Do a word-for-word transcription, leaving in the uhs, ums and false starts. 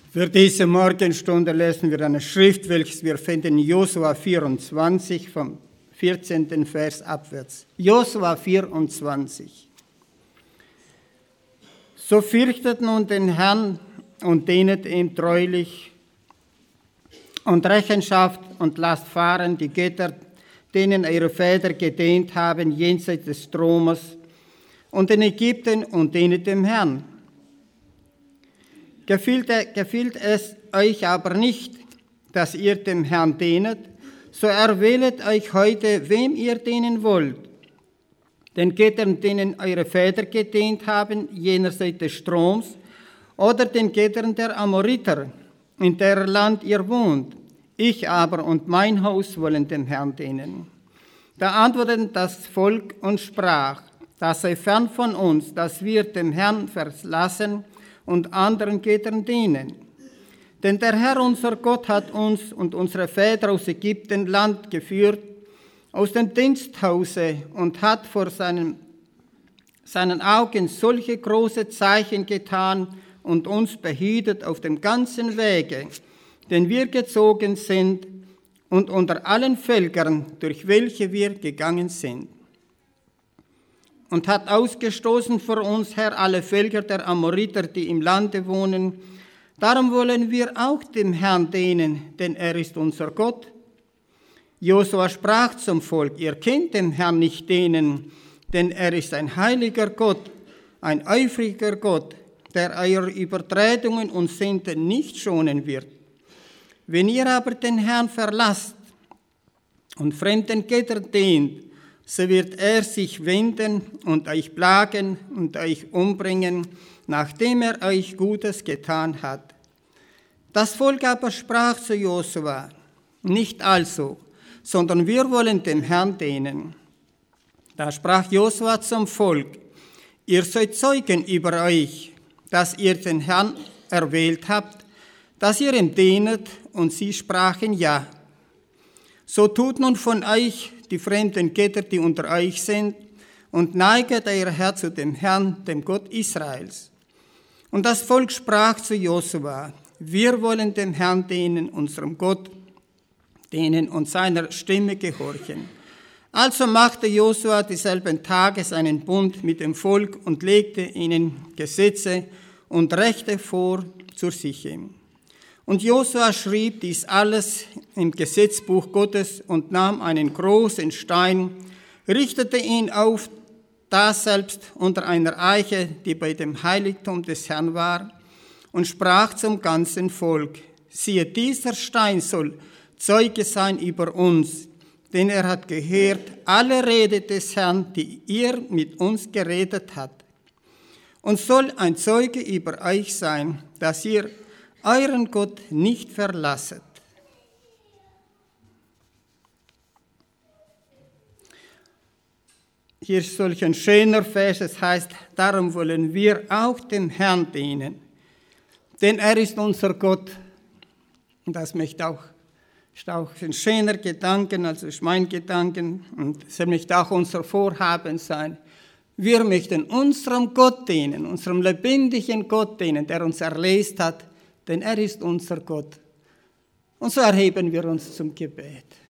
Für diese Morgenstunde lesen wir eine Schrift, welches wir finden in Josua vierundzwanzig, vom vierzehnten Vers abwärts. Josua vierundzwanzig. So fürchtet nun den Herrn und dienet ihm treulich und Rechenschaft und lasst fahren die Götter, denen eure Väter gedient haben, jenseits des Stromes und in Ägypten und dienet dem Herrn. Gefiel, gefiel es euch aber nicht, dass ihr dem Herrn dienet, so erwählet euch heute, wem ihr dienen wollt. Den Göttern, denen eure Väter gedient haben, jenseits des Stroms, oder den Göttern der Amoriter, in deren Land ihr wohnt. Ich aber und mein Haus wollen dem Herrn dienen. Da antwortete das Volk und sprach, das sei fern von uns, dass wir dem Herrn verlassen und anderen Göttern dienen. Denn der Herr, unser Gott, hat uns und unsere Väter aus Ägyptenland geführt, aus dem Diensthause, und hat vor seinen, seinen Augen solche große Zeichen getan und uns behütet auf dem ganzen Wege, den wir gezogen sind, und unter allen Völkern, durch welche wir gegangen sind. Und hat ausgestoßen vor uns, Herr, alle Völker der Amoriter, die im Lande wohnen. Darum wollen wir auch dem Herrn dienen, denn er ist unser Gott. Josua sprach zum Volk, ihr könnt dem Herrn nicht dienen, denn er ist ein heiliger Gott, ein eifriger Gott, der eure Übertretungen und Sünden nicht schonen wird. Wenn ihr aber den Herrn verlasst und fremden Göttern dient, so wird er sich wenden und euch plagen und euch umbringen, nachdem er euch Gutes getan hat. Das Volk aber sprach zu Josua, nicht also, sondern wir wollen dem Herrn dienen. Da sprach Josua zum Volk, ihr seid Zeugen über euch, dass ihr den Herrn erwählt habt, dass ihr ihm dienet, und sie sprachen ja. So tut nun von euch die fremden Götter, die unter euch sind, und neiget euer Herz zu dem Herrn, dem Gott Israels. Und das Volk sprach zu Josua, wir wollen dem Herrn dienen, unserem Gott, dienen und seiner Stimme gehorchen. Also machte Josua dieselben Tages einen Bund mit dem Volk und legte ihnen Gesetze und Rechte vor zur Sichem. Und Josua schrieb dies alles im Gesetzbuch Gottes und nahm einen großen Stein, richtete ihn auf, daselbst unter einer Eiche, die bei dem Heiligtum des Herrn war, und sprach zum ganzen Volk, siehe, dieser Stein soll Zeuge sein über uns, denn er hat gehört alle Rede des Herrn, die ihr mit uns geredet habt, und soll ein Zeuge über euch sein, dass ihr euren Gott nicht verlasset. Hier ist solch ein schöner Vers, es heißt, darum wollen wir auch dem Herrn dienen, denn er ist unser Gott. Und das möchte auch, ist auch ein schöner Gedanke, also ist mein Gedanken, und es möchte auch unser Vorhaben sein. Wir möchten unserem Gott dienen, unserem lebendigen Gott dienen, der uns erlöst hat, denn er ist unser Gott. Und so erheben wir uns zum Gebet.